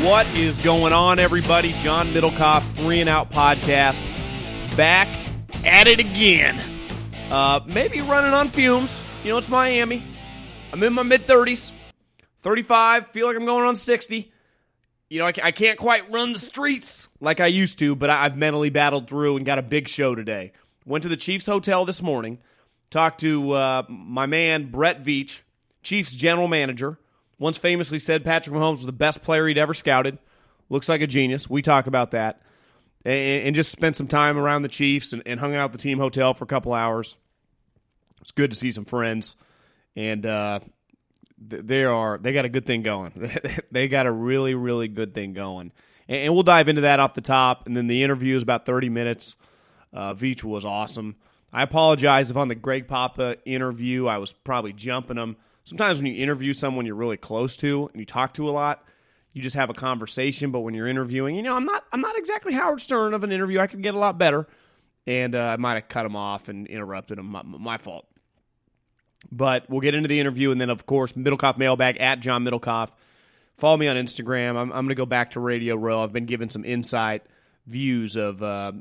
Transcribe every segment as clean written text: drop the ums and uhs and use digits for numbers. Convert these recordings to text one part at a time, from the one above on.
What is going on, everybody? John Middlecoff, 3 and Out Podcast, back at it again. Maybe running on fumes. You know, it's Miami. I'm in my mid-30s, 35, feel like I'm going on 60. You know, I can't quite run the streets like I used to, but I've mentally battled through and got a big show today. Went to the Chiefs Hotel this morning, talked to my man, Brett Veach, Chiefs general manager. Once famously said Patrick Mahomes was the best player he'd ever scouted. Looks like a genius. We talk about that. And just spent some time around the Chiefs and hung out at the team hotel for a couple hours. It's good to see some friends. And they got a good thing going. They got a really, really good thing going. And we'll dive into that off the top. And then the interview is about 30 minutes. Veach was awesome. I apologize if on the Greg Papa interview I was probably jumping him. Sometimes when you interview someone you're really close to and you talk to a lot, you just have a conversation. But when you're interviewing, you know, I'm not exactly Howard Stern of an interview. I could get a lot better. And I might have cut him off and interrupted him. My fault. But we'll get into the interview. And then, of course, Middlecoff Mailbag at John Middlecoff. Follow me on Instagram. I'm going to go back to Radio Row. I've been given some insight views of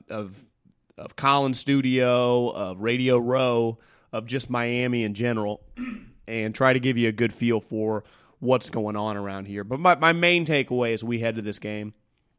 Collins Studio, of Radio Row, of just Miami in general, and try to give you a good feel for what's going on around here. But my main takeaway as we head to this game,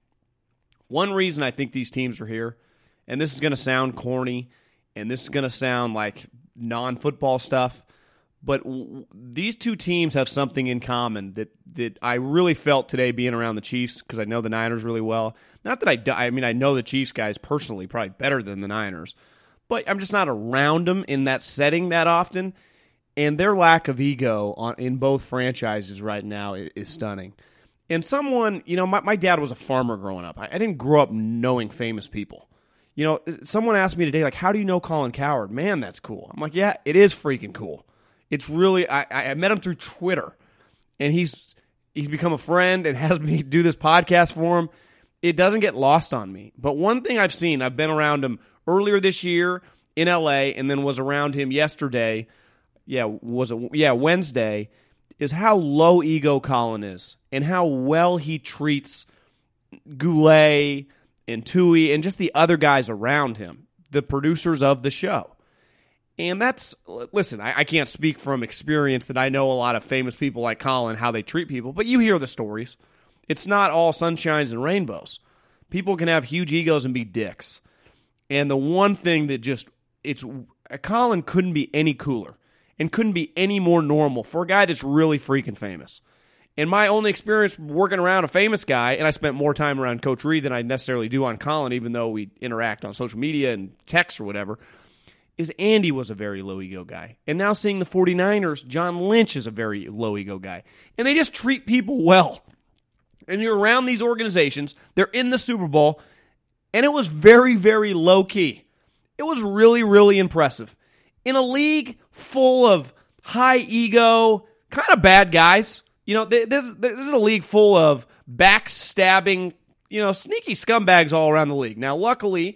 one reason I think these teams are here, and this is going to sound corny, and this is going to sound like non-football stuff, but these two teams have something in common that I really felt today being around the Chiefs, because I know the Niners really well. Not that I know the Chiefs guys personally probably better than the Niners, but I'm just not around them in that setting that often. And their lack of ego in both franchises right now is stunning. And someone, you know, my dad was a farmer growing up. I didn't grow up knowing famous people. You know, someone asked me today, like, how do you know Colin Cowherd? Man, that's cool. I'm like, yeah, it is freaking cool. It's really, I met him through Twitter, and he's become a friend and has me do this podcast for him. It doesn't get lost on me. But one thing I've seen, I've been around him earlier this year in L.A. and then was around him yesterday. Wednesday, is how low ego Colin is and how well he treats Goulet and Tui and just the other guys around him, the producers of the show. And listen, I can't speak from experience that I know a lot of famous people like Colin, how they treat people, but you hear the stories. It's not all sunshines and rainbows. People can have huge egos and be dicks. And the one thing that Colin couldn't be any cooler. And couldn't be any more normal for a guy that's really freaking famous. And my only experience working around a famous guy, and I spent more time around Coach Reid than I necessarily do on Colin, even though we interact on social media and text or whatever, is Andy was a very low-ego guy. And now seeing the 49ers, John Lynch is a very low-ego guy. And they just treat people well. And you're around these organizations, they're in the Super Bowl, and it was very, very low-key. It was really, really impressive. In a league full of high ego, kind of bad guys, you know, this is a league full of backstabbing, you know, sneaky scumbags all around the league. Now, luckily,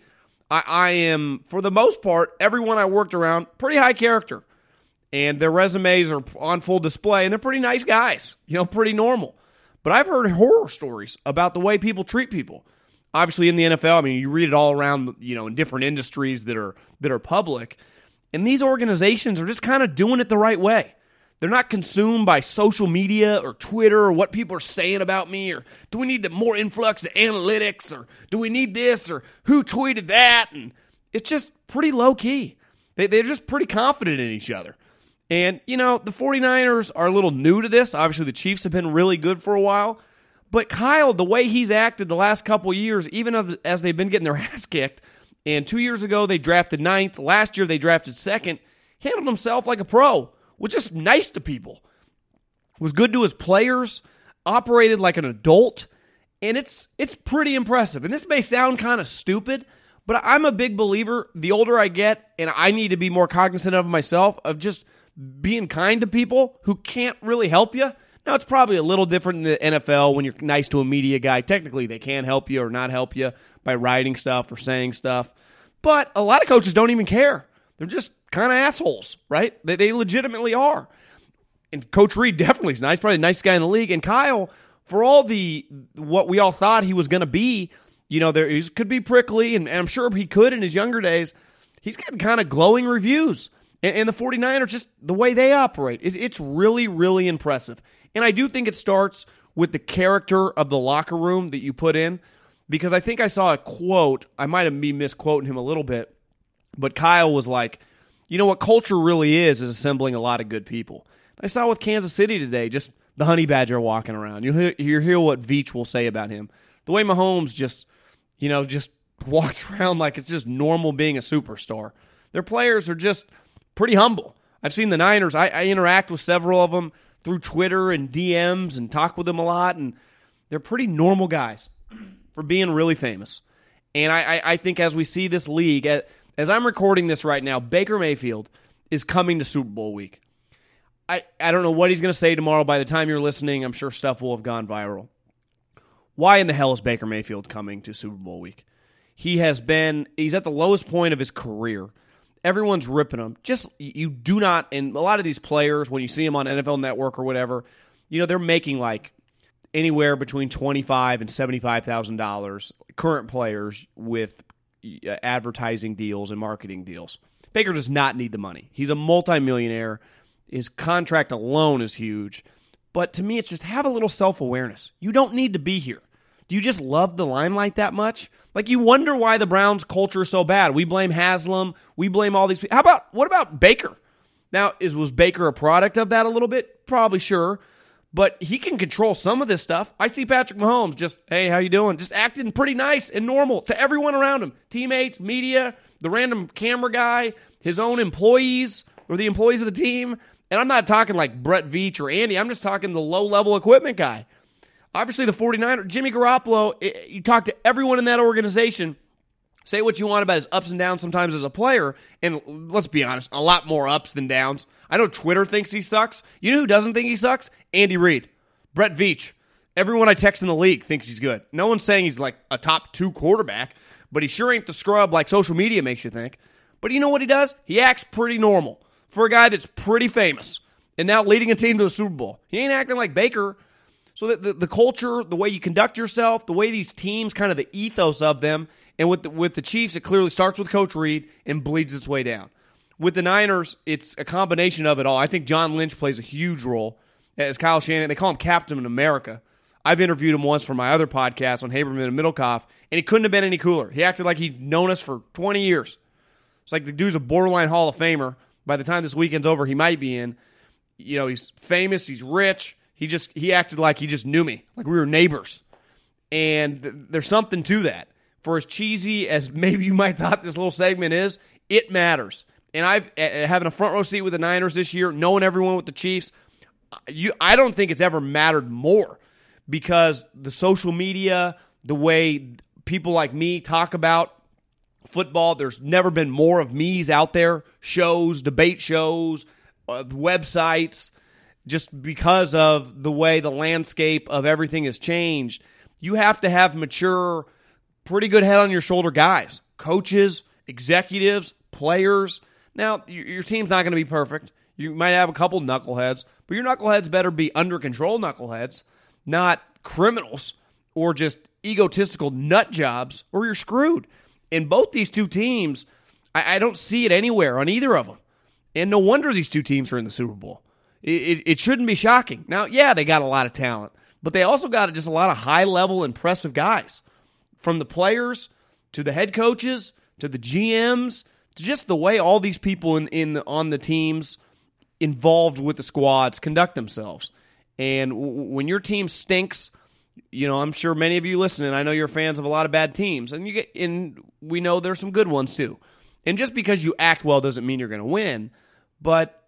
I am, for the most part, everyone I worked around, pretty high character. And their resumes are on full display, and they're pretty nice guys, you know, pretty normal. But I've heard horror stories about the way people treat people. Obviously, in the NFL, I mean, you read it all around, you know, in different industries that are public. And these organizations are just kind of doing it the right way. They're not consumed by social media or Twitter or what people are saying about me, or do we need more influx of analytics, or do we need this, or who tweeted that? And it's just pretty low-key. They're just pretty confident in each other. And, you know, the 49ers are a little new to this. Obviously, the Chiefs have been really good for a while. But Kyle, the way he's acted the last couple of years, even as they've been getting their ass kicked, and 2 years ago, they drafted 9th. Last year, they drafted 2nd. Handled himself like a pro. Was just nice to people. Was good to his players. Operated like an adult. And it's pretty impressive. And this may sound kind of stupid, but I'm a big believer, the older I get, and I need to be more cognizant of myself, of just being kind to people who can't really help you. Now, it's probably a little different in the NFL when you're nice to a media guy. Technically, they can help you or not help you by writing stuff or saying stuff. But a lot of coaches don't even care. They're just kind of assholes, right? They legitimately are. And Coach Reid definitely is nice, probably the nicest guy in the league. And Kyle, for all the what we all thought he was going to be, he could be prickly, and I'm sure he could in his younger days. He's getting kind of glowing reviews. And the 49ers, just the way they operate, it's really, really impressive. And I do think it starts with the character of the locker room that you put in, because I think I saw a quote. I might have been misquoting him a little bit, but Kyle was like, what culture really is assembling a lot of good people. I saw with Kansas City today, just the honey badger walking around. You hear what Veach will say about him. The way Mahomes just walks around like it's just normal being a superstar. Their players are just pretty humble. I've seen the Niners. I interact with several of them through Twitter and DMs and talk with them a lot, and they're pretty normal guys for being really famous. And I think as we see this league, as I'm recording this right now, Baker Mayfield is coming to Super Bowl week. I don't know what he's going to say tomorrow. By the time you're listening, I'm sure stuff will have gone viral. Why in the hell is Baker Mayfield coming to Super Bowl week? He's at the lowest point of his career. Everyone's ripping him. You do not, and a lot of these players, when you see them on NFL Network or whatever, they're making like anywhere between $25,000 and $75,000, current players with advertising deals and marketing deals. Baker does not need the money. He's a multimillionaire. His contract alone is huge. But to me, it's just have a little self-awareness. You don't need to be here. Do you just love the limelight that much? Like, you wonder why the Browns' culture is so bad. We blame Haslam. We blame all these people. What about Baker? Now, was Baker a product of that a little bit? Probably, sure. But he can control some of this stuff. I see Patrick Mahomes just, hey, how you doing? Just acting pretty nice and normal to everyone around him. Teammates, media, the random camera guy, his own employees, or the employees of the team. And I'm not talking like Brett Veach or Andy. I'm just talking the low-level equipment guy. Obviously, the 49ers, Jimmy Garoppolo, you talk to everyone in that organization, say what you want about his ups and downs sometimes as a player, and let's be honest, a lot more ups than downs. I know Twitter thinks he sucks. You know who doesn't think he sucks? Andy Reid. Brett Veach. Everyone I text in the league thinks he's good. No one's saying he's like a top 2 quarterback, but he sure ain't the scrub like social media makes you think. But you know what he does? He acts pretty normal for a guy that's pretty famous and now leading a team to a Super Bowl. He ain't acting like Baker. So the culture, the way you conduct yourself, the way these teams, kind of the ethos of them, and with the Chiefs, it clearly starts with Coach Reid and bleeds its way down. With the Niners, it's a combination of it all. I think John Lynch plays a huge role as Kyle Shanahan. They call him Captain America. I've interviewed him once for my other podcast on Haberman and Middlecoff, and he couldn't have been any cooler. He acted like he'd known us for 20 years. It's like the dude's a borderline Hall of Famer. By the time this weekend's over, he might be in. He's famous, he's rich. He acted like he just knew me, like we were neighbors. And there's something to that. For as cheesy as maybe you might thought this little segment is, it matters. And having a front row seat with the Niners this year, knowing everyone with the Chiefs, I don't think it's ever mattered more, because the social media, the way people like me talk about football, there's never been more of me's out there, shows, debate shows, websites. Just because of the way the landscape of everything has changed, you have to have mature, pretty good head on your shoulder guys, coaches, executives, players. Now, your team's not going to be perfect. You might have a couple knuckleheads, but your knuckleheads better be under control knuckleheads, not criminals or just egotistical nut jobs, or you're screwed. In both these two teams, I don't see it anywhere on either of them. And no wonder these two teams are in the Super Bowl. It shouldn't be shocking. Now, yeah, they got a lot of talent, but they also got just a lot of high-level, impressive guys. From the players to the head coaches to the GMs to just the way all these people on the teams involved with the squads conduct themselves. And when your team stinks, I'm sure many of you listening, I know you're fans of a lot of bad teams, and we know there's some good ones too. And just because you act well doesn't mean you're going to win, but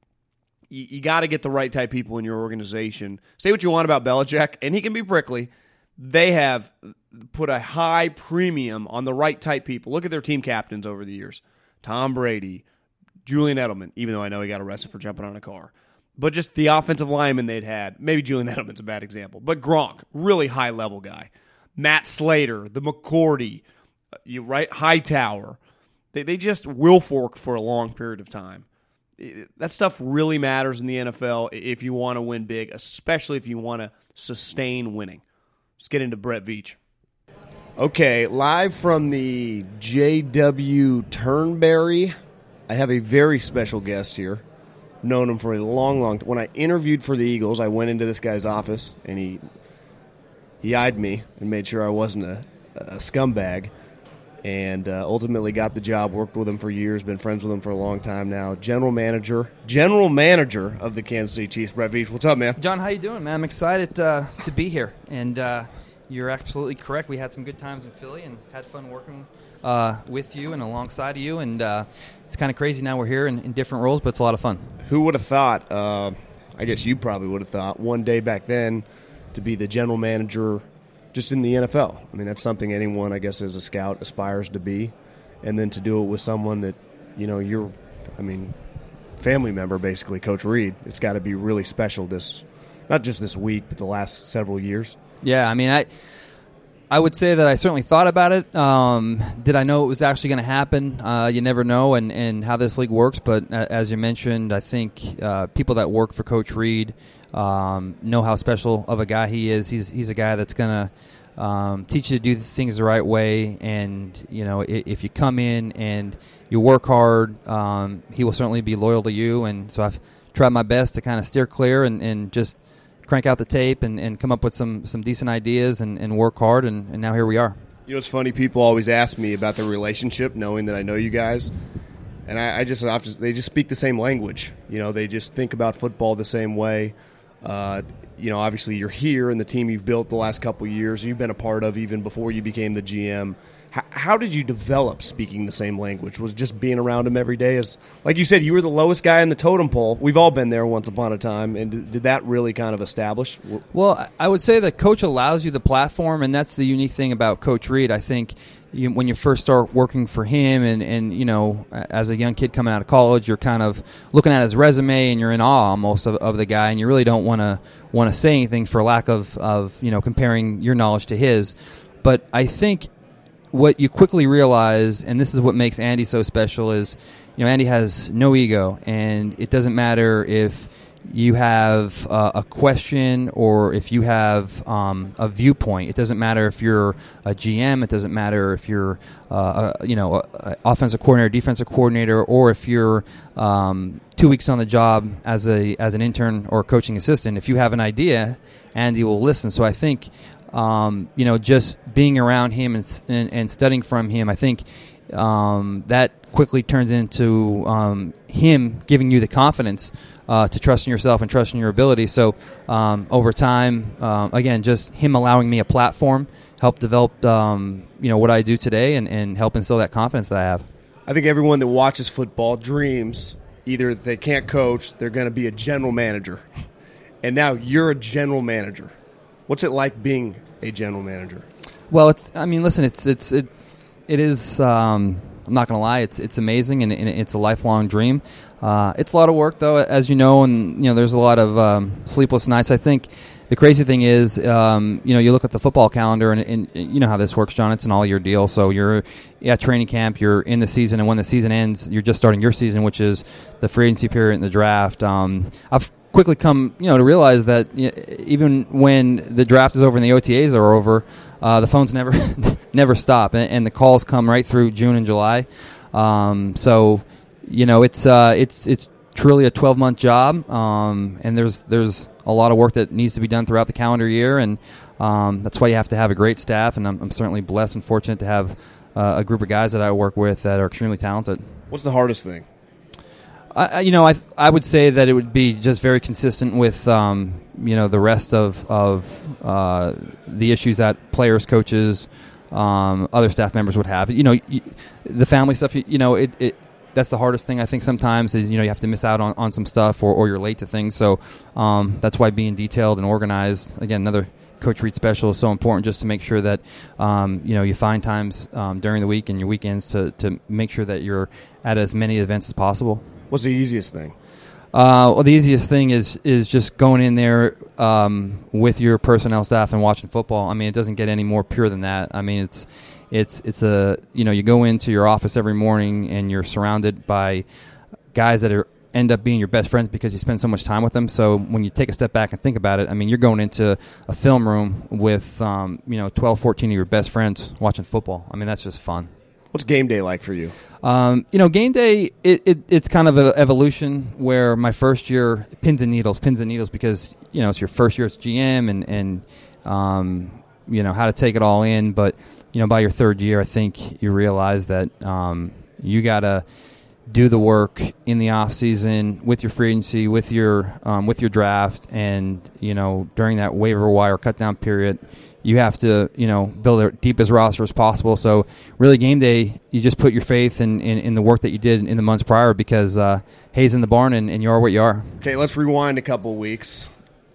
you got to get the right type of people in your organization. Say what you want about Belichick, and he can be prickly. They have put a high premium on the right type people. Look at their team captains over the years. Tom Brady, Julian Edelman, even though I know he got arrested for jumping on a car. But just the offensive linemen they'd had. Maybe Julian Edelman's a bad example. But Gronk, really high-level guy. Matt Slater, the McCourty, Hightower. They just will fork for a long period of time. That stuff really matters in the NFL if you want to win big, especially if you want to sustain winning. Let's get into Brett Veach. Okay, live from the J.W. Turnberry, I have a very special guest here. I've known him for a long, long time. When I interviewed for the Eagles, I went into this guy's office, and he eyed me and made sure I wasn't a scumbag, and ultimately got the job, worked with him for years, been friends with him for a long time now. General manager of the Kansas City Chiefs, Brett Veach. What's up, man? John, how you doing, man? I'm excited to be here, and you're absolutely correct. We had some good times in Philly and had fun working with you and alongside of you, and it's kind of crazy now we're here in different roles, but it's a lot of fun. Who would have thought, I guess you probably would have thought, one day back then to be the general manager just in the NFL. I mean, that's something anyone, I guess, as a scout aspires to be. And then to do it with someone that, family member, basically, Coach Reid. It's got to be really special not just this week, but the last several years. Yeah, I mean, I would say that I certainly thought about it. Did I know it was actually going to happen? You never know and how this league works. But as you mentioned, I think people that work for Coach Reid know how special of a guy he is. He's a guy that's going to teach you to do things the right way. And, if you come in and you work hard, he will certainly be loyal to you. And so I've tried my best to kind of steer clear and just crank out the tape and come up with some decent ideas and work hard, and now here we are. It's funny, people always ask me about the relationship, knowing that I know you guys, and they just speak the same language. They just think about football the same way. Obviously you're here, and the team you've built the last couple of years, you've been a part of even before you became the GM. How did you develop speaking the same language? Was it just being around him every day? Like you said, you were the lowest guy in the totem pole. We've all been there once upon a time. And did that really kind of establish? Well, I would say that Coach allows you the platform, and that's the unique thing about Coach Reid. I think when you first start working for him and as a young kid coming out of college, you're kind of looking at his resume and you're in awe almost of the guy, and you really don't want to say anything for lack of comparing your knowledge to his. But I think what you quickly realize, and this is what makes Andy so special, is Andy has no ego, and it doesn't matter if you have a question or if you have a viewpoint. It doesn't matter if you're a GM. It doesn't matter if you're a offensive coordinator, defensive coordinator, or if you're 2 weeks on the job as an intern or coaching assistant. If you have an idea, Andy will listen. So I think just being around him and studying from him, I think that quickly turns into him giving you the confidence to trust in yourself and trust in your ability. So over time, again, just him allowing me a platform helped develop what I do today and help instill that confidence that I have. I think everyone that watches football dreams either they can't coach, they're going to be a general manager. And now you're a general manager. What's it like being a general manager? Well, it is. I'm not going to lie. It's amazing and it's a lifelong dream. It's a lot of work, though, as you know, and there's a lot of sleepless nights. I think the crazy thing is, you look at the football calendar, and you know how this works, John. It's an all-year deal. So you're at training camp, you're in the season, and when the season ends, you're just starting your season, which is the free agency period and the draft. I've quickly come to realize that even when the draft is over and the OTAs are over, the phones never stop, and the calls come right through June and July. So it's truly a 12-month job, and there's a lot of work that needs to be done throughout the calendar year, and that's why you have to have a great staff. And I'm certainly blessed and fortunate to have a group of guys that I work with that are extremely talented. What's the hardest thing? I would say that it would be just very consistent with the rest of the issues that players, coaches, other staff members would have. The family stuff. That's the hardest thing I think sometimes is you have to miss out on some stuff or you're late to things. So that's why being detailed and organized, again, another Coach Reid special is so important, just to make sure that you find times during the week and your weekends to make sure that you're at as many events as possible. What's the easiest thing? Well, the easiest thing is just going in there with your personnel staff and watching football. I mean, it doesn't get any more pure than that. I mean, it's a you go into your office every morning and you're surrounded by guys that are end up being your best friends because you spend so much time with them. So when you take a step back and think about it, I mean, you're going into a film room with 12, 14 of your best friends watching football. I mean, that's just fun. What's game day like for you? Game day, it's kind of an evolution where my first year, pins and needles, because, it's your first year as GM and how to take it all in. But, by your third year, I think you realize that you got to do the work in the off season with your free agency, with your draft, and, during that waiver wire cut down period, you have to, build the deepest roster as possible. So really game day, you just put your faith in the work that you did in the months prior because hay's in the barn and you are what you are. Okay, let's rewind a couple of weeks.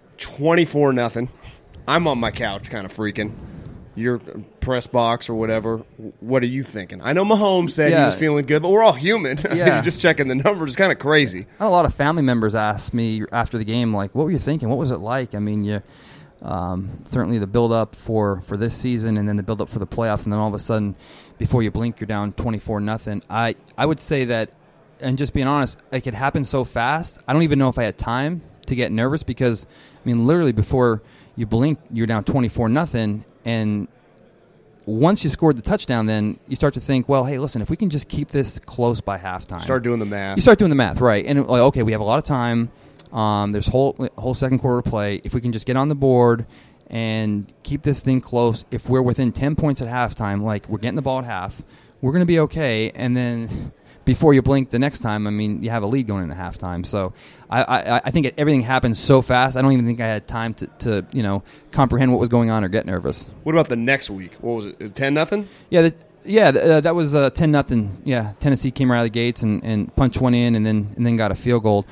24-0. I'm on my couch kind of freaking. Your press box or whatever. What are you thinking? I know Mahomes said he was feeling good, but we're all human. Yeah. Just checking the numbers. It's kind of crazy. A lot of family members asked me after the game, like, what were you thinking? What was it like? I mean, certainly the build-up for this season and then the build-up for the playoffs, and then all of a sudden, before you blink, you're down 24-0. I would say that, and just being honest, like, it happened so fast, I don't even know if I had time to get nervous because, I mean, literally before you blink, you're down 24-0, and once you scored the touchdown, then you start to think, well, hey, listen, if we can just keep this close by halftime. Start doing the math. You start doing the math, right. And, like, okay, we have a lot of time. There's whole second quarter to play. If we can just get on the board and keep this thing close, if we're within 10 points at halftime, like we're getting the ball at half, we're going to be okay. And then before you blink the next time, I mean, you have a lead going into halftime. So I think everything happened so fast, I don't even think I had time to comprehend what was going on or get nervous. What about the next week? What was it, 10-0? Yeah. That was 10-0. Yeah, Tennessee came right out of the gates and punched one in and then got a field goal.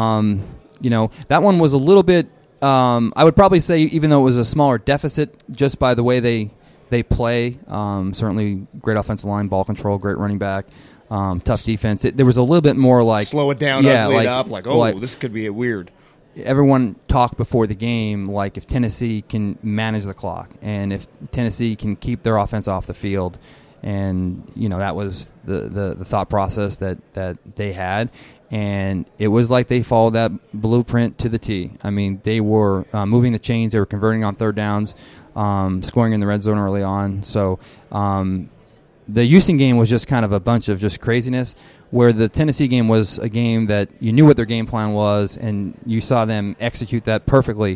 That one was a little bit, I would probably say, even though it was a smaller deficit, just by the way they play, certainly great offensive line, ball control, great running back, tough defense. There was a little bit more like... Slow it down, ugly it up, this could be weird. Everyone talked before the game, like, if Tennessee can manage the clock and if Tennessee can keep their offense off the field, and, that was the thought process that they had. And it was like they followed that blueprint to the T. I mean, they were moving the chains. They were converting on third downs, scoring in the red zone early on. So the Houston game was just kind of a bunch of just craziness, where the Tennessee game was a game that you knew what their game plan was, and you saw them execute that perfectly,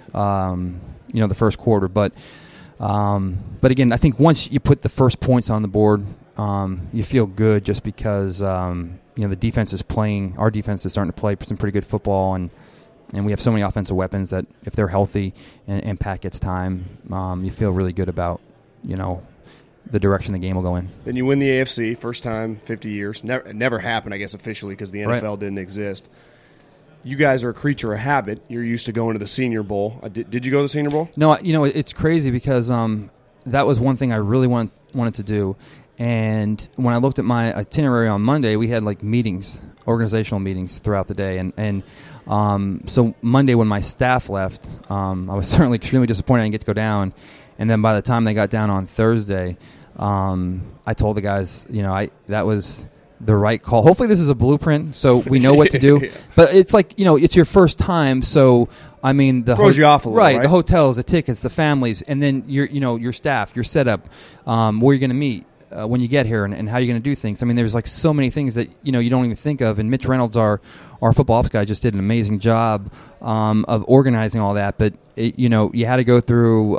the first quarter. But again, I think once you put the first points on the board, you feel good just because the defense is playing. Our defense is starting to play some pretty good football, and we have so many offensive weapons that if they're healthy and Pat gets time, you feel really good about the direction the game will go in. Then you win the AFC, first time 50 years. Never happened, I guess, officially because the NFL didn't exist. You guys are a creature of habit. You're used to going to the Senior Bowl. Did you go to the Senior Bowl? No, it's crazy because that was one thing I really wanted to do. And when I looked at my itinerary on Monday, we had like meetings, organizational meetings throughout the day. And so Monday when my staff left, I was certainly extremely disappointed I didn't get to go down. And then by the time they got down on Thursday, I told the guys, that was the right call. Hopefully this is a blueprint, so we know what to do. Yeah. But it's like, it's your first time, so I mean, throws you off a little, right? The hotels, the tickets, the families, and then your staff, your setup, where you're going to meet when you get here, and how you're going to do things. I mean, there's like so many things that you don't even think of. And Mitch Reynolds, our football ops guy, just did an amazing job of organizing all that. But you had to go through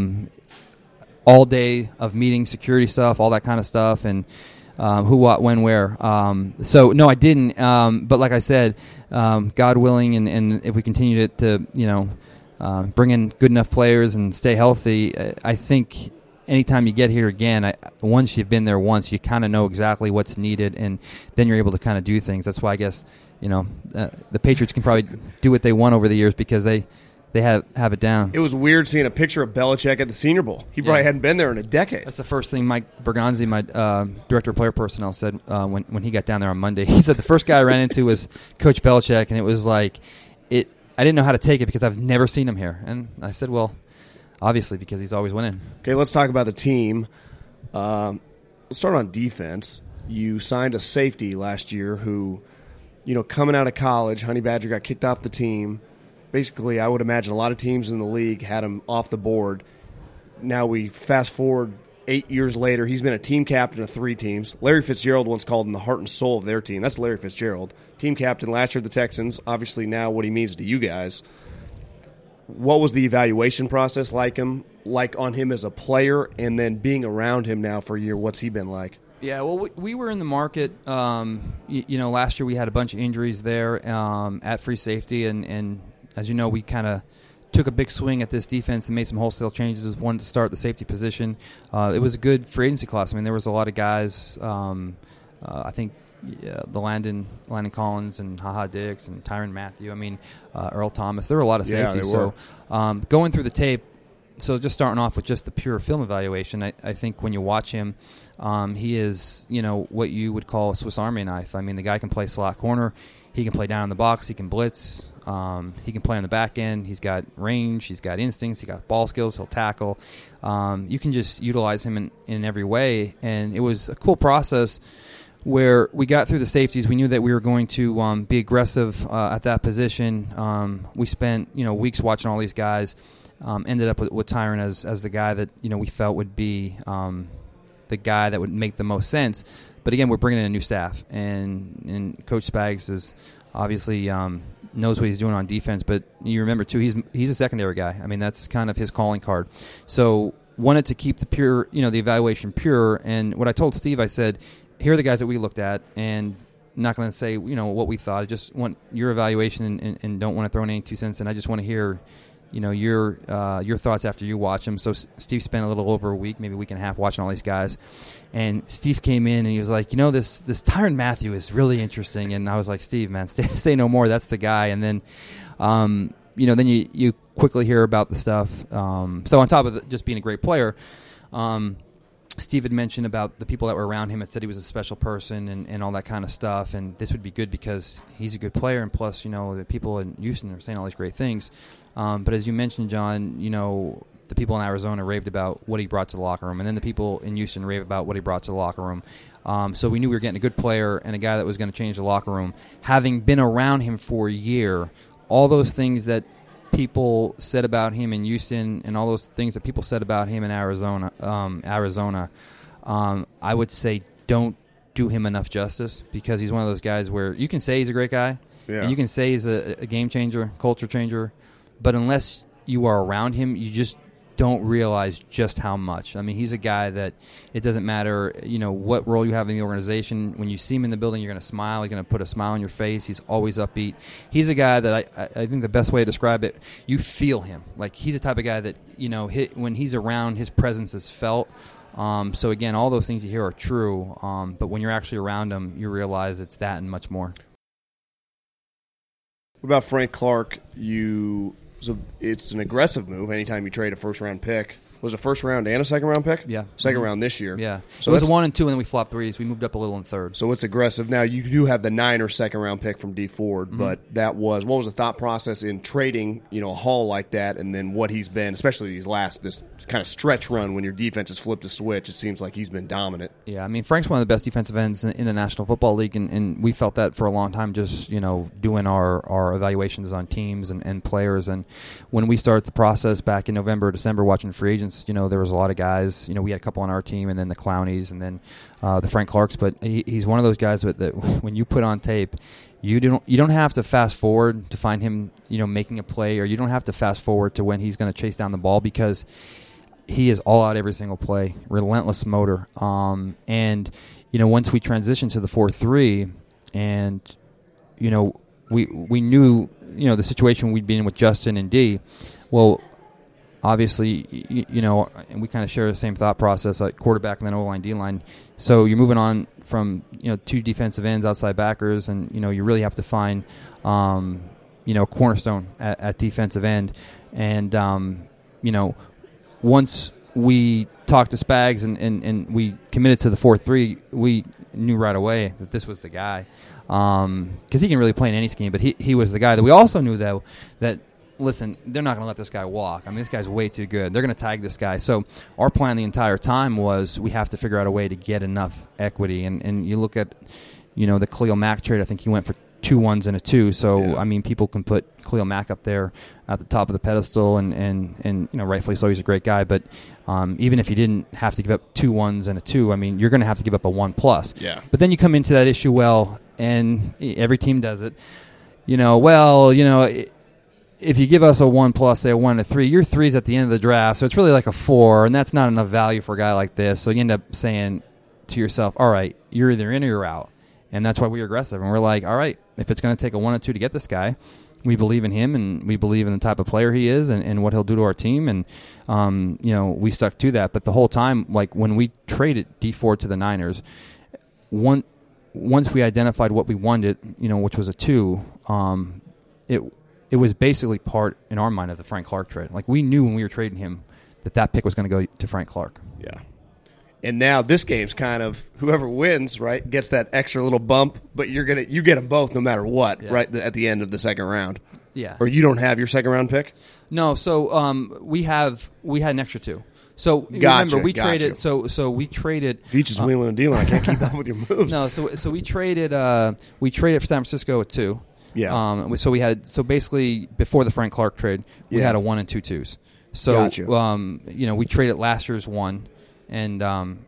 all day of meetings, security stuff, all that kind of stuff, and who, what, when, where. So no, I didn't. But like I said, God willing, and if we continue to bring in good enough players and stay healthy, I think anytime you get here again, once you've been there once, you kind of know exactly what's needed, and then you're able to kind of do things. That's why I guess the Patriots can probably do what they want over the years because they have it down. It was weird seeing a picture of Belichick at the Senior Bowl. He probably hadn't been there in a decade. That's the first thing Mike Berganzi, my director of player personnel, said when he got down there on Monday. He said the first guy I ran into was Coach Belichick, and it was like I didn't know how to take it because I've never seen him here. And I said, well, obviously because he's always winning. Okay, let's talk about the team. Let's start on defense. You signed a safety last year who coming out of college, Honey Badger got kicked off the team. Basically, I would imagine a lot of teams in the league had him off the board. Now we fast forward 8 years later. He's been a team captain of 3 teams. Larry Fitzgerald once called him the heart and soul of their team. That's Larry Fitzgerald. Team captain last year of the Texans. Obviously now what he means to you guys. What was the evaluation process like on him as a player, and then being around him now for a year? What's he been like? Yeah, well, we were in the market. Last year we had a bunch of injuries there at free safety, and as you know, we kind of took a big swing at this defense and made some wholesale changes. One to start the safety position. It was a good free agency class. I mean, there was a lot of guys. I think the Landon Collins and HaHa Dix and Tyrann Mathieu. I mean, Earl Thomas. There were a lot of safeties. So going through the tape. So just starting off with just the pure film evaluation, I think when you watch him, he is, what you would call a Swiss Army knife. I mean, the guy can play slot corner. He can play down in the box. He can blitz. He can play on the back end. He's got range. He's got instincts. He's got ball skills. He'll tackle. You can just utilize him in every way. And it was a cool process where we got through the safeties. We knew that we were going to be aggressive at that position. We spent, weeks watching all these guys. Ended up with Tyrann as the guy that we felt would be the guy that would make the most sense. But again, we're bringing in a new staff, and Coach Spags is obviously knows what he's doing on defense. But you remember too, he's a secondary guy. I mean, that's kind of his calling card. So wanted to keep the pure, the evaluation pure. And what I told Steve, I said, here are the guys that we looked at, and not going to say what we thought. I just want your evaluation, and don't want to throw in any 2 cents. And I just want to hear your thoughts after you watch them. So Steve spent a little over a week, maybe a week and a half, watching all these guys. And Steve came in and he was like, this Tyrann Mathieu is really interesting. And I was like, Steve, man, say no more. That's the guy. And then, then you quickly hear about the stuff. So on top of just being a great player, Steve had mentioned about the people that were around him and said he was a special person and all that kind of stuff. And this would be good because he's a good player. And plus, the people in Houston are saying all these great things. But as you mentioned, John, the people in Arizona raved about what he brought to the locker room. And then the people in Houston raved about what he brought to the locker room. So we knew we were getting a good player and a guy that was going to change the locker room. Having been around him for a year, all those things that people said about him in Houston and all those things that people said about him in Arizona, I would say don't do him enough justice, because he's one of those guys where you can say he's a great guy, and you can say he's a game changer, culture changer, but unless you are around him, you just don't realize just how much. I mean, he's a guy that it doesn't matter, what role you have in the organization. When you see him in the building, you're going to smile. You're going to put a smile on your face. He's always upbeat. He's a guy that I think the best way to describe it, you feel him. Like, he's the type of guy that, when he's around, his presence is felt. So, again, all those things you hear are true. But when you're actually around him, you realize it's that and much more. What about Frank Clark? It's an aggressive move anytime you trade a first-round pick. Was it a first-round and a second-round pick? Yeah. Second round this year. Yeah. So it was a 1 and 2, and then we flopped 3s. We moved up a little in third. So it's aggressive. Now, you do have the 9 or second-round pick from D Ford, but what was the thought process in trading, a haul like that, and then what he's been, especially this kind of stretch run when your defense has flipped a switch, it seems like he's been dominant. Yeah, I mean, Frank's one of the best defensive ends in the National Football League, and we felt that for a long time, just, doing our evaluations on teams and players. And when we started the process back in November, December, watching free agents, there was a lot of guys. We had a couple on our team, and then the Clownies, and then the Frank Clarks. But he's one of those guys that when you put on tape, you don't have to fast forward to find him, making a play, or you don't have to fast forward to when he's going to chase down the ball, because he is all out every single play, relentless motor. And once we transitioned to the 4-3, and we knew the situation we'd be in with Justin and D. Well, obviously, and we kind of share the same thought process, like quarterback and then O-line, D-line. So you're moving on from, 2 defensive ends, outside backers, and, you really have to find, a cornerstone at defensive end. And, once we talked to Spags and we committed to the 4-3, we knew right away that this was the guy. Because he can really play in any scheme, but he was the guy. That we also knew, though, that listen, they're not going to let this guy walk. I mean, this guy's way too good. They're going to tag this guy. So our plan the entire time was we have to figure out a way to get enough equity. And you look at, the Khalil Mack trade, I think he went for 2 2 1s and a 2. So Yeah. I mean, people can put Khalil Mack up there at the top of the pedestal, and rightfully so. He's a great guy, but even if you didn't have to give up 2 1s and a 2, I mean, you're going to have to give up a 1+. Yeah. But then you come into that issue, and every team does it. If you give us a 1+, say a 1 and a 3, your 3's at the end of the draft, so it's really like a 4, and that's not enough value for a guy like this. So you end up saying to yourself, all right, you're either in or you're out. And that's why we're aggressive. And we're like, all right, if it's going to take a 1 or 2 to get this guy, we believe in him and we believe in the type of player he is and what he'll do to our team. And, we stuck to that. But the whole time, like when we traded D Ford to the Niners, once we identified what we wanted, which was a 2, it was basically part, in our mind, of the Frank Clark trade. Like, we knew when we were trading him that pick was going to go to Frank Clark. Yeah. And now this game's kind of whoever wins, right, gets that extra little bump, but you get them both no matter what, right, at the end of the second round. Yeah. Or you don't have your second round pick? No, so we had an extra 2. So Gotcha, remember, we gotcha. traded. So we traded. Veach is wheeling and dealing. I can't keep up with your moves. No, so we traded. We traded for San Francisco at 2. Yeah. So basically before the Frank Clark trade, we Yeah. had a 1 and 2 2s. So Gotcha. we traded last year's 1, and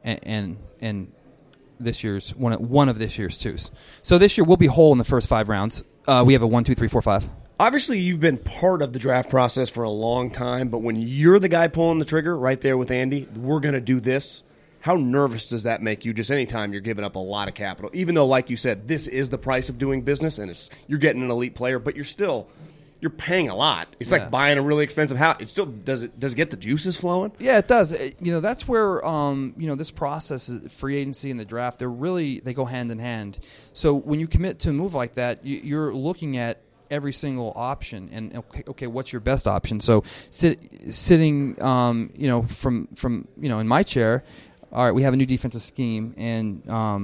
this year's one of this year's 2s. So this year we'll be whole in the first 5 rounds. We have a 1, 2, 3, 4, 5. Obviously, you've been part of the draft process for a long time, but when you're the guy pulling the trigger right there with Andy, we're going to do this. How nervous does that make you just anytime you're giving up a lot of capital? Even though, like you said, this is the price of doing business and you're getting an elite player, but you're paying a lot. It's like buying a really expensive house. It still does it get the juices flowing? Yeah, it does. That's where this process, free agency and the draft, they go hand in hand. So when you commit to a move like that, you're looking at every single option and okay, what's your best option? So sitting from in my chair, all right, we have a new defensive scheme, and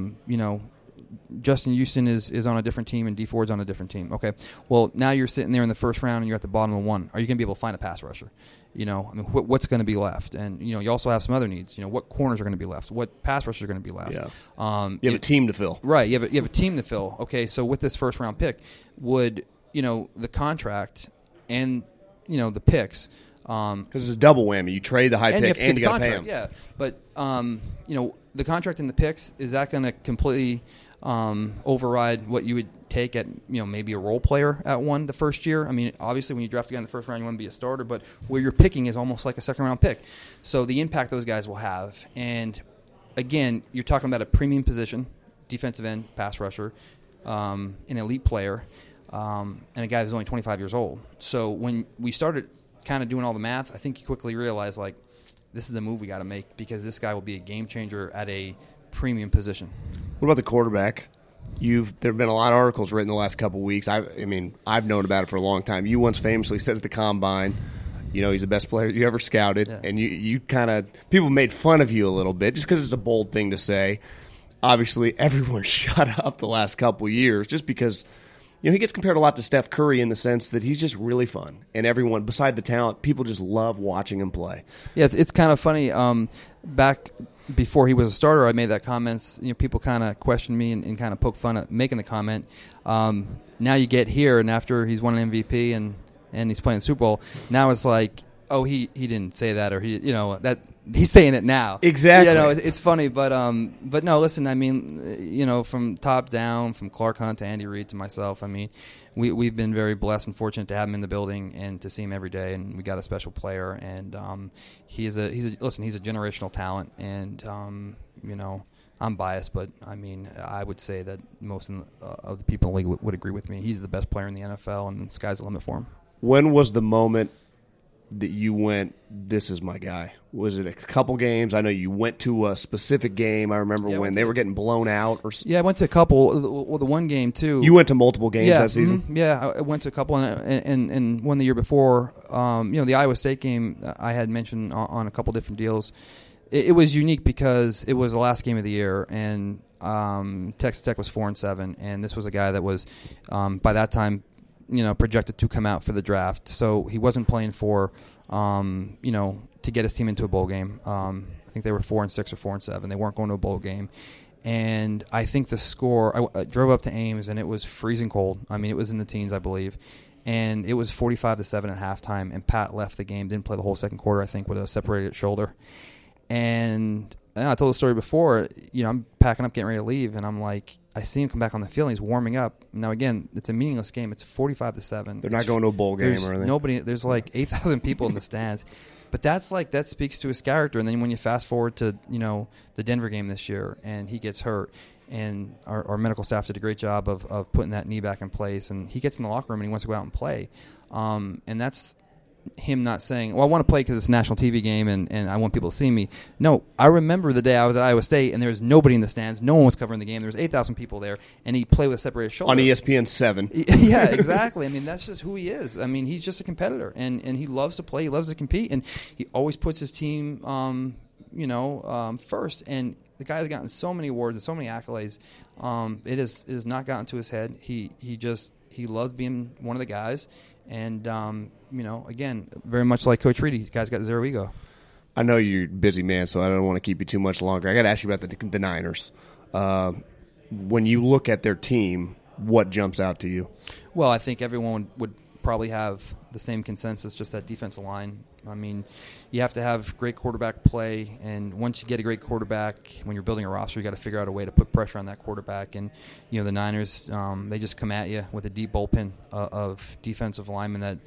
Justin Houston is on a different team and D Ford's on a different team. Okay, well now you're sitting there in the first round and you're at the bottom of 1. Are you going to be able to find a pass rusher? What's going to be left? And you also have some other needs. What corners are going to be left? What pass rushers are going to be left? Yeah. You have a team to fill. Right. You have a team to fill. Okay, so with this first round pick, would the contract and the picks. Because it's a double whammy. You trade the high pick and you got to pay him. Yeah, but the contract and the picks, is that going to completely override what you would take at maybe a role player at 1 the first year? I mean, obviously when you draft a guy in the first round, you want to be a starter, but where you're picking is almost like a second round pick. So the impact those guys will have, and again, you're talking about a premium position, defensive end, pass rusher, an elite player, and a guy who's only 25 years old. So when we started kind of doing all the math, I think you quickly realized, like, this is the move we got to make because this guy will be a game changer at a premium position. What about the quarterback? There have been a lot of articles written the last couple of weeks. I've known about it for a long time. You once famously said at the Combine, he's the best player you ever scouted, and you kind of people made fun of you a little bit just because it's a bold thing to say. Obviously, everyone shut up the last couple of years just because he gets compared a lot to Steph Curry in the sense that he's just really fun. And everyone, beside the talent, people just love watching him play. Yeah, it's kind of funny. Back before he was a starter, I made that comment. People kind of questioned me and kind of poked fun at making the comment. Now you get here, and after he's won an MVP and he's playing the Super Bowl, now it's like, oh, he didn't say that, or that he's saying it now. Exactly. It's funny, but no, listen, I mean, from top down, from Clark Hunt to Andy Reid to myself, I mean, we've been very blessed and fortunate to have him in the building and to see him every day, and we got a special player, and he's a generational talent, and I'm biased, but I mean, I would say that most of the people in the league would agree with me. He's the best player in the NFL, and the sky's the limit for him. When was the moment that you went, this is my guy? Was it a couple games? I know you went to a specific game. I remember when they were getting blown out. I went to a couple. Well, the one game, too. You went to multiple games that season? Mm-hmm. Yeah, I went to a couple, and one the year before. The Iowa State game I had mentioned on a couple different deals. It was unique because it was the last game of the year, and Texas Tech was 4-7, and this was a guy that was, by that time, projected to come out for the draft. So he wasn't playing for, to get his team into a bowl game. I think they were 4-6 or 4-7. They weren't going to a bowl game. And I think the score, I drove up to Ames, and it was freezing cold. I mean, it was in the teens, I believe. And it was 45-7 at halftime, and Pat left the game, didn't play the whole second quarter, I think, with a separated shoulder. And I told the story before, I'm packing up, getting ready to leave, and I'm like, I see him come back on the field, and he's warming up. Now, again, it's a meaningless game. It's 45-7. They're not going to a bowl game or anything. There's like 8,000 people in the stands. But that speaks to his character. And then when you fast forward to, the Denver game this year, and he gets hurt, and our medical staff did a great job of putting that knee back in place, and he gets in the locker room and he wants to go out and play. And that's him not saying, well, I want to play because it's a national TV game and I want people to see me. No, I remember the day I was at Iowa State and there was nobody in the stands. No one was covering the game. There was 8,000 people there, and he played with a separated shoulder. On ESPN 7. Yeah, exactly. I mean, that's just who he is. I mean, he's just a competitor, and he loves to play. He loves to compete, and he always puts his team, first. And the guy has gotten so many awards and so many accolades. It has not gotten to his head. He loves being one of the guys. And, again, very much like Coach Reed, the guy's got zero ego. I know you're a busy man, so I don't want to keep you too much longer. I got to ask you about the Niners. When you look at their team, what jumps out to you? Well, I think everyone would probably have the same consensus, just that defensive line. I mean, you have to have great quarterback play, and once you get a great quarterback, when you're building a roster, you got to figure out a way to put pressure on that quarterback. And the Niners, they just come at you with a deep bullpen of defensive linemen that,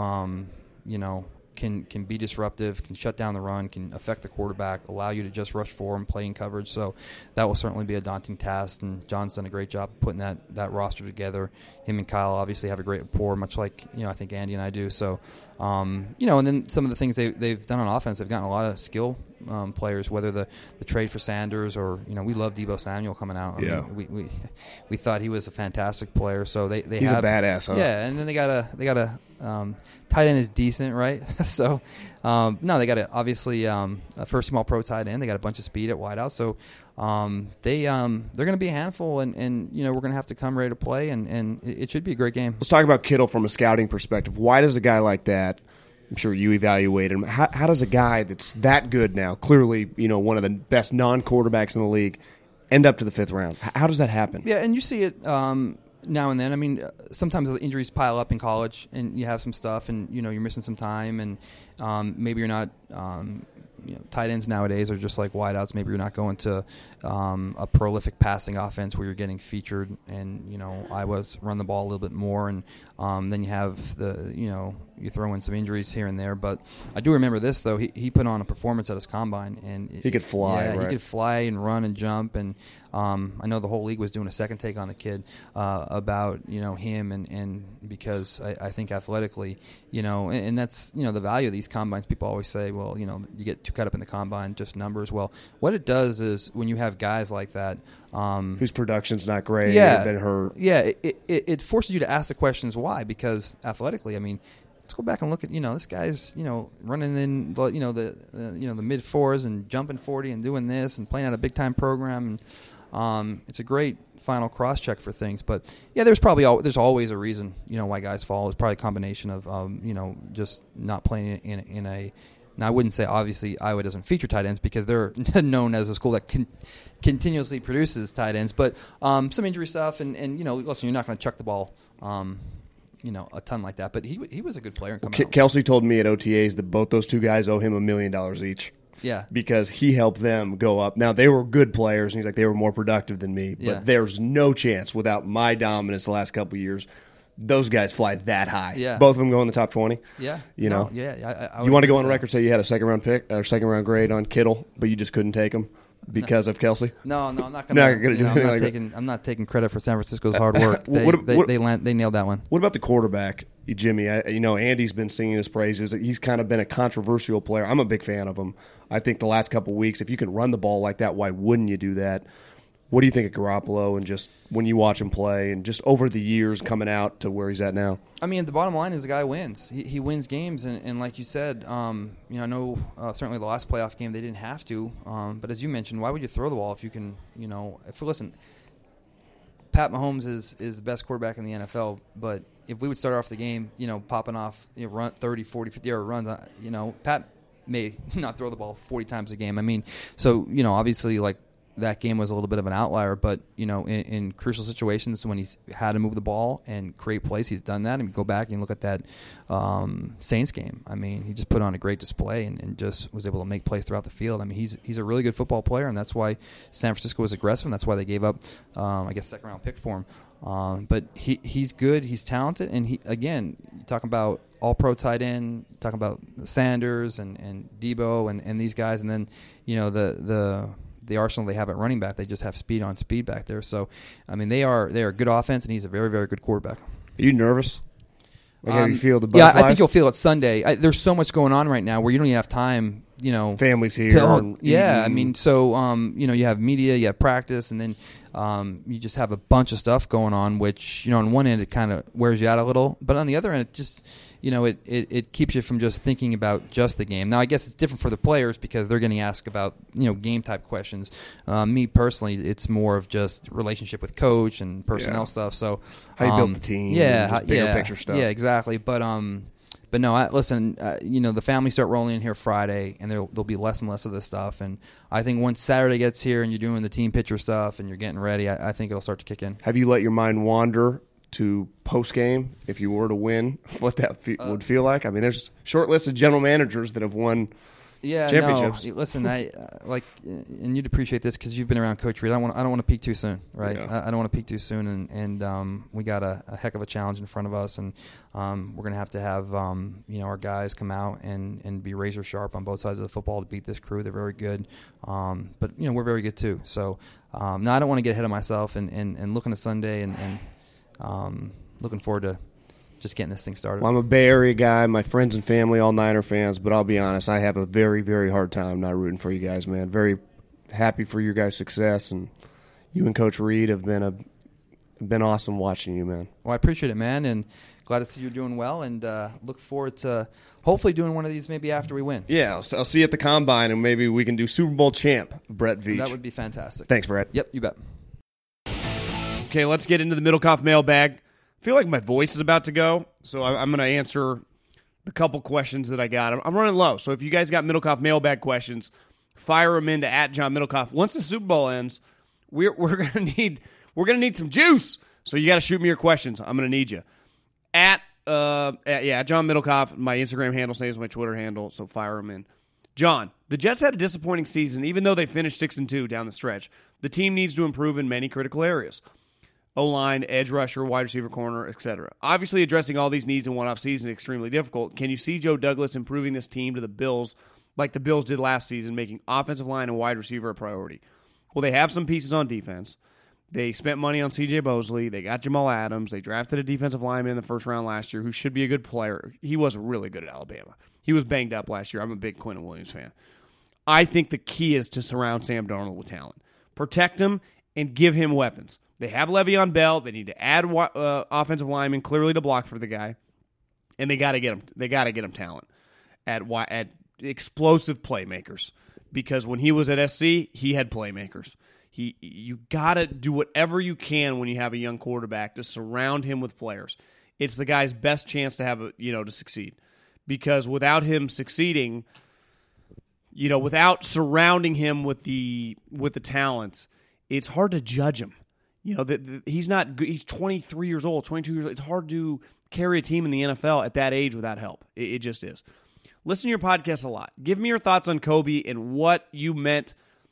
can be disruptive, can shut down the run, can affect the quarterback, allow you to just rush forward and play in coverage. So that will certainly be a daunting task, and John's done a great job putting that roster together. Him and Kyle obviously have a great rapport, much like I think Andy and I do. So, and then some of the things they've done on offense, they've gotten a lot of skill players, whether the trade for Sanders or we love Deebo Samuel coming out. I mean, we thought he was a fantastic player. So he's a badass. Huh? Yeah, and then they got a tight end is decent, right? So they got obviously a first team All-Pro tight end. They got a bunch of speed at wideout. So they're going to be a handful, and we're going to have to come ready to play, and it should be a great game. Let's talk about Kittle from a scouting perspective. Why does a guy like that? I'm sure you evaluate him. How does a guy that's that good now, clearly one of the best non-quarterbacks in the league, end up to the 5th round? How does that happen? Yeah, and you see it now and then. I mean, sometimes the injuries pile up in college, and you have some stuff, and you're missing some time, and maybe you're not. Tight ends nowadays are just like wideouts. Maybe you're not going to a prolific passing offense where you're getting featured, and Iowa's run the ball a little bit more, and then you have you throw in some injuries here and there. But I do remember this though. He put on a performance at his combine, and he could fly. Yeah, right? He could fly and run and jump, and I know the whole league was doing a second take on the kid about him, and because I think athletically, and that's the value of these combines. People always say, well, you get too caught up in the combine, just numbers. Well, what it does is when you have guys like that, whose production's not great, been hurt. Yeah, it forces you to ask the questions why, because athletically, I mean, let's go back and look at this guy's running in the mid 4s and jumping 40 and doing this and playing at a big time program, and it's a great final cross check for things. But yeah, there's always a reason why guys fall. It's probably a combination of just not playing in a. Now, I wouldn't say, obviously, Iowa doesn't feature tight ends because they're known as a school that continuously produces tight ends. But some injury stuff, and listen, you're not going to chuck the ball, a ton like that. But he was a good player. Kelsey told me at OTAs that both those two guys owe him $1 million each. Yeah. Because he helped them go up. Now, they were good players, and he's like, they were more productive than me. But there's no chance without my dominance the last couple of years. Those guys fly that high. Yeah. Both of them go in the top 20. Yeah. Yeah. You want to go on record say you had a second-round pick or second-round grade on Kittle, but you just couldn't take him because of Kelsey? No, I'm not going to. I'm not taking credit for San Francisco's hard work. They nailed that one. What about the quarterback, Jimmy? Andy's been singing his praises. He's kind of been a controversial player. I'm a big fan of him. I think the last couple of weeks, if you can run the ball like that, why wouldn't you do that? What do you think of Garoppolo, and just when you watch him play and just over the years coming out to where he's at now? I mean, the bottom line is the guy wins. He wins games, and like you said, I know certainly the last playoff game they didn't have to, but as you mentioned, why would you throw the ball if you can, listen, Pat Mahomes is the best quarterback in the NFL, but if we would start off the game, popping off, run 30, 40, 50-yard runs, Pat may not throw the ball 40 times a game. I mean, so, obviously, like, that game was a little bit of an outlier, but in crucial situations when he's had to move the ball and create plays, he's done that. And go back and look at that Saints game. I mean, he just put on a great display and just was able to make plays throughout the field. I mean, he's a really good football player, and that's why San Francisco was aggressive, and that's why they gave up, I guess, second-round pick for him. But he's good, he's talented, and he, again, talking about all-pro tight end, talking about Sanders and Debo and these guys, and then the arsenal they have at running back, they just have speed on speed back there. So, I mean, they are a good offense, and he's a very, very good quarterback. Are you nervous? Like how you feel the butterflies? Yeah, I think you'll feel it Sunday. There's so much going on right now where you don't even have time. Families here. I mean, so you have media, you have practice, and then you just have a bunch of stuff going on. Which on one end it kind of wears you out a little, but on the other end it just it keeps you from just thinking about just the game. Now I guess it's different for the players because they're getting asked about game type questions. Me personally, it's more of just relationship with coach and personnel stuff. So how you built the team, bigger picture stuff. Yeah, exactly. But no, listen, the families start rolling in here Friday, and there'll be less and less of this stuff. And I think once Saturday gets here and you're doing the team picture stuff and you're getting ready, I think it'll start to kick in. Have you let your mind wander to post-game, if you were to win, what that would feel like? I mean, there's a short list of general managers that have won championships. No, listen, I and you'd appreciate this because you've been around Coach Reid. I don't want to peak too soon, right? Yeah. I don't want to peak too soon, and we got a heck of a challenge in front of us, and we're going to have our guys come out and be razor sharp on both sides of the football to beat this crew. They're very good, but we're very good too. So no, I don't want to get ahead of myself and looking to Sunday and looking forward to just getting this thing started. Well, I'm a Bay Area guy. My friends and family, all Niner fans, but I'll be honest, I have a very, very hard time not rooting for you guys, man. Very happy for your guys' success, and you and Coach Reid have been awesome watching you, man. Well, I appreciate it, man, and glad to see you're doing well, and look forward to hopefully doing one of these maybe after we win. Yeah, I'll see you at the Combine, and maybe we can do Super Bowl champ Brett Veach. That would be fantastic. Thanks, Brett. Yep, you bet. Okay, let's get into the Middlecoff mailbag. I feel like my voice is about to go, so I'm going to answer the couple questions that I got. I'm running low, so if you guys got Middlecoff mailbag questions, fire them into @JohnMiddlecoff. Once the Super Bowl ends, we're going to need some juice. So you got to shoot me your questions. I'm going to need you at John Middlecoff. My Instagram handle stays my Twitter handle, so fire them in. John, the Jets had a disappointing season, even though they finished 6-2 down the stretch. The team needs to improve in many critical areas. O-line, edge rusher, wide receiver, corner, etc. Obviously, addressing all these needs in one offseason is extremely difficult. Can you see Joe Douglas improving this team to the Bills like the Bills did last season, making offensive line and wide receiver a priority? Well, they have some pieces on defense. They spent money on C.J. Mosley. They got Jamal Adams. They drafted a defensive lineman in the first round last year who should be a good player. He was really good at Alabama. He was banged up last year. I'm a big Quentin Williams fan. I think the key is to surround Sam Darnold with talent. Protect him and give him weapons. They have Le'Veon Bell. They need to add offensive linemen clearly to block for the guy, and they got to get him. They got to get him talent at explosive playmakers, because when he was at SC, he had playmakers. You got to do whatever you can when you have a young quarterback to surround him with players. It's the guy's best chance to have to succeed, because without him succeeding, without surrounding him with the talent, it's hard to judge him. He's not good. He's 23 years old, 22 years old. It's hard to carry a team in the NFL at that age without help. It just is. Listen to your podcast a lot. Give me your thoughts on Kobe and what you meant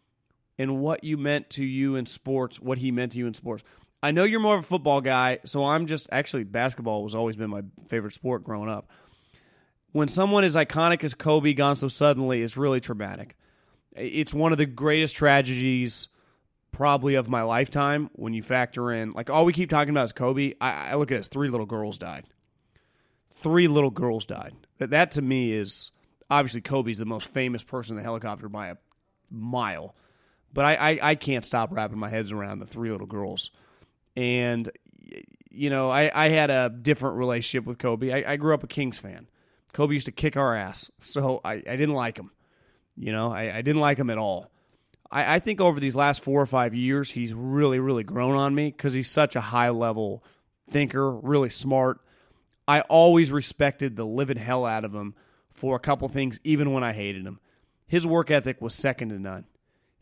to you in sports, what he meant to you in sports. I know you're more of a football guy, so actually basketball was always been my favorite sport growing up. When someone as iconic as Kobe gone so suddenly is really traumatic. It's one of the greatest tragedies probably of my lifetime when you factor in, like, all we keep talking about is Kobe. I look at it as 3 little girls died. 3 little girls died. That to me is, obviously Kobe's the most famous person in the helicopter by a mile. But I can't stop wrapping my head around the 3 little girls. And, I had a different relationship with Kobe. I grew up a Kings fan. Kobe used to kick our ass, so I didn't like him. I didn't like him at all. I think over these last 4 or 5 years, he's really, really grown on me because he's such a high-level thinker, really smart. I always respected the living hell out of him for a couple things, even when I hated him. His work ethic was second to none.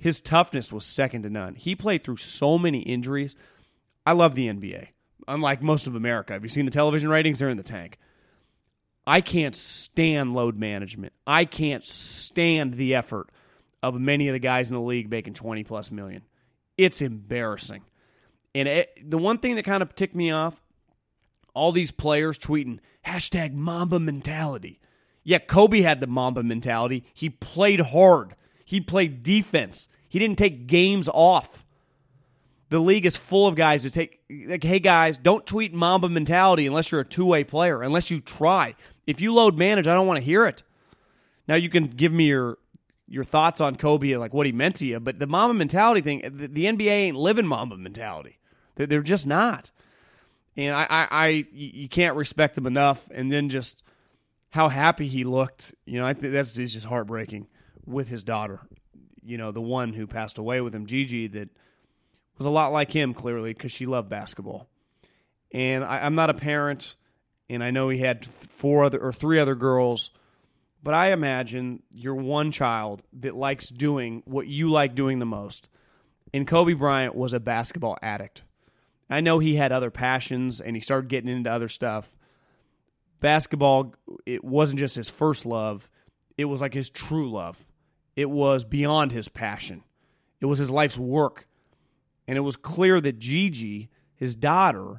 his toughness was second to none. He played through so many injuries. I love the NBA. Unlike most of America. Have you seen the television ratings? They're in the tank. I can't stand load management. I can't stand the effort of many of the guys in the league making $20+ million. It's embarrassing. And the one thing that kind of ticked me off, all these players tweeting, hashtag Mamba mentality. Yeah, Kobe had the Mamba mentality. He played hard. He played defense. He didn't take games off. The league is full of guys that take, like, hey guys, don't tweet Mamba mentality unless you're a two-way player, unless you try. If you load manage, I don't want to hear it. Now you can give me your thoughts on Kobe and like what he meant to you, but the Mamba mentality thing, the NBA ain't living Mamba mentality. They're just not. And you can't respect him enough. And then just how happy he looked, I think it's just heartbreaking with his daughter. The one who passed away with him, Gigi, that was a lot like him, clearly, because she loved basketball. And I'm not a parent, and I know he had three other girls, but I imagine you're one child that likes doing what you like doing the most. And Kobe Bryant was a basketball addict. I know he had other passions, and he started getting into other stuff. Basketball, it wasn't just his first love. It was like his true love. It was beyond his passion. It was his life's work. And it was clear that Gigi, his daughter,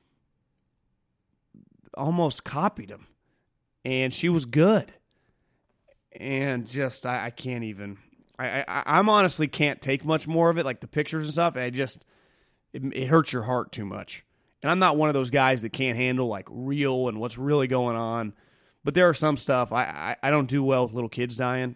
almost copied him. And she was good. And just, I can't even, I'm honestly can't take much more of it, like the pictures and stuff. It hurts your heart too much. And I'm not one of those guys that can't handle like real and what's really going on. But there are some stuff, I don't do well with little kids dying.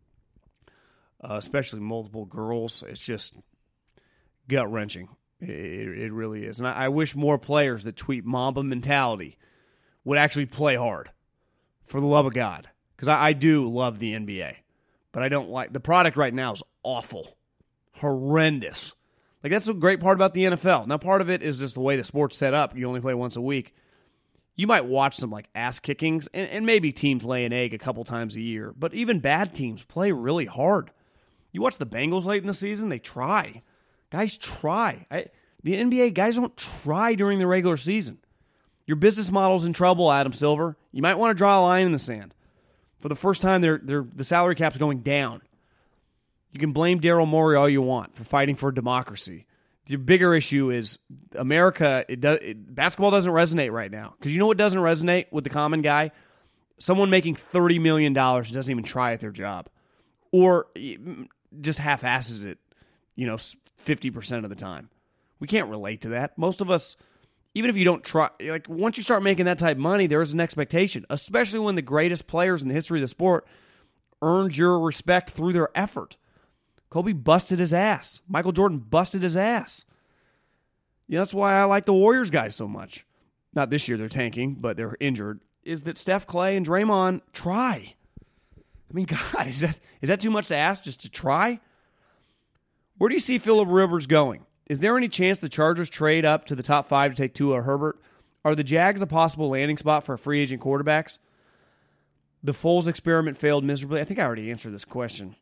Especially multiple girls. It's just gut-wrenching. It really is. And I wish more players that tweet Mamba mentality would actually play hard, for the love of God. Because I do love the NBA. But I don't like... The product right now is awful. Horrendous. Like, that's a great part about the NFL. Now, part of it is just the way the sport's set up. You only play once a week. You might watch some, like, ass-kickings, and maybe teams lay an egg a couple times a year. But even bad teams play really hard. You watch the Bengals late in the season, they try. Guys try. The NBA, guys don't try during the regular season. Your business model's in trouble, Adam Silver. You might want to draw a line in the sand. For the first time, the salary cap's going down. You can blame Daryl Morey all you want for fighting for democracy. The bigger issue is America, basketball doesn't resonate right now. Because you know what doesn't resonate with the common guy? Someone making $30 million doesn't even try at their job. Or just half-asses it, 50% of the time. We can't relate to that. Most of us, even if you don't try, like once you start making that type of money, there is an expectation, especially when the greatest players in the history of the sport earned your respect through their effort. Kobe busted his ass. Michael Jordan busted his ass. That's why I like the Warriors guys so much. Not this year, they're tanking, but they're injured. Is that Steph, Clay, and Draymond try. I mean, God, is that too much to ask just to try? Where do you see Phillip Rivers going? Is there any chance the Chargers trade up to the top 5 to take Tua or Herbert? Are the Jags a possible landing spot for free agent quarterbacks? The Foles experiment failed miserably. I think I already answered this question.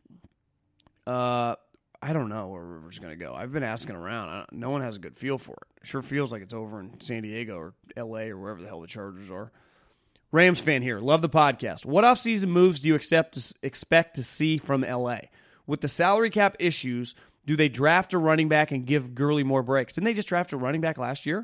I don't know where Rivers is going to go. I've been asking around. No one has a good feel for it. It sure feels like it's over in San Diego or L.A. or wherever the hell the Chargers are. Rams fan here. Love the podcast. What offseason moves do you expect to see from L.A.? With the salary cap issues, do they draft a running back and give Gurley more breaks? Didn't they just draft a running back last year?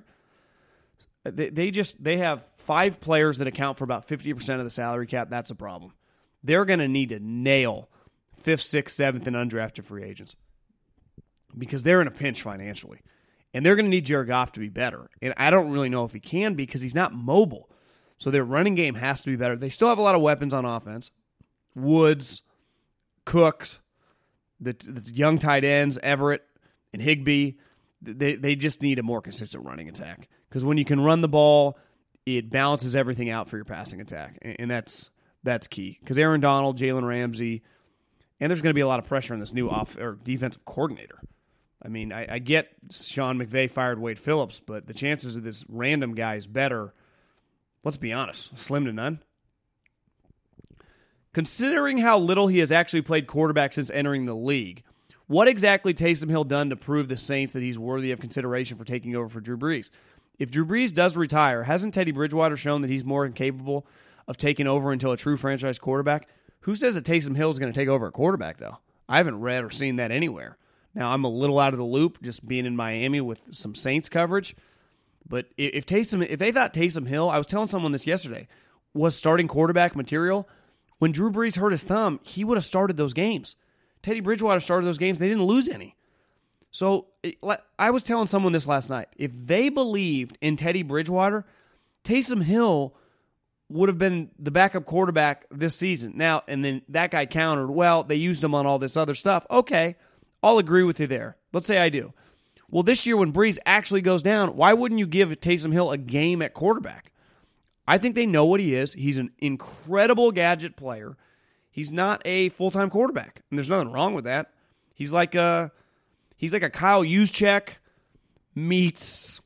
They have 5 players that account for about 50% of the salary cap. That's a problem. They're going to need to nail 5th, 6th, 7th, and undrafted free agents because they're in a pinch financially. And they're going to need Jared Goff to be better. And I don't really know if he can be because he's not mobile. So their running game has to be better. They still have a lot of weapons on offense. Woods, Cooks, the young tight ends, Everett and Higbee. They just need a more consistent running attack. Because when you can run the ball, it balances everything out for your passing attack. And that's key. Because Aaron Donald, Jalen Ramsey, and there's going to be a lot of pressure on this new defensive coordinator. I mean, I get Sean McVay fired Wade Phillips, but the chances of this random guy is better. Let's be honest, slim to none. Considering how little he has actually played quarterback since entering the league, What exactly Taysom Hill done to prove the Saints that he's worthy of consideration for taking over for Drew Brees? If Drew Brees does retire, hasn't Teddy Bridgewater shown that he's more incapable of taking over until a true franchise quarterback? Who says that Taysom Hill is going to take over a quarterback, though? I haven't read or seen that anywhere. Now, I'm a little out of the loop just being in Miami with some Saints coverage. But if they thought Taysom Hill, I was telling someone this yesterday, was starting quarterback material, when Drew Brees hurt his thumb, he would have started those games. Teddy Bridgewater started those games. They didn't lose any. So I was telling someone this last night. If they believed in Teddy Bridgewater, Taysom Hill would have been the backup quarterback this season. Now, and then that guy countered, well, they used him on all this other stuff. Okay, I'll agree with you there. Let's say I do. Well, this year when Brees actually goes down, why wouldn't you give Taysom Hill a game at quarterback? I think they know what he is. He's an incredible gadget player. He's not a full-time quarterback, and there's nothing wrong with that. He's like a Kyle Juszczyk meets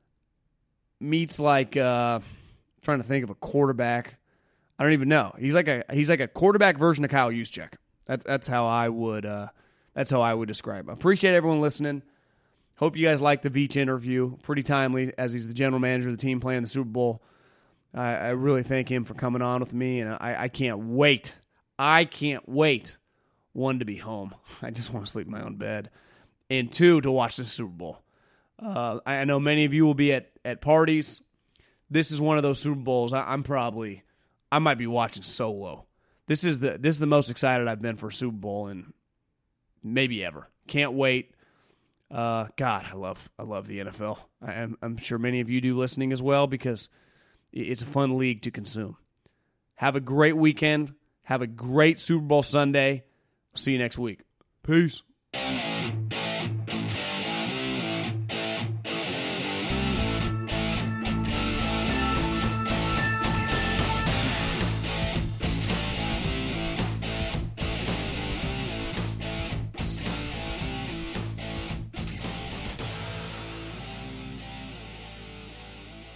like trying to think of a quarterback. I don't even know. He's like a quarterback version of Kyle Juszczyk. That's how I would describe him. Appreciate everyone listening. Hope you guys liked the Veach interview. Pretty timely, as he's the general manager of the team playing the Super Bowl. I really thank him for coming on with me, and I can't wait. I can't wait, one, to be home. I just want to sleep in my own bed. And two, to watch the Super Bowl. I know many of you will be at parties. This is one of those Super Bowls I might be watching solo. This is the most excited I've been for a Super Bowl in maybe ever. Can't wait. God, I love the NFL. I'm sure many of you do listening as well, because it's a fun league to consume. Have a great weekend. Have a great Super Bowl Sunday. See you next week. Peace.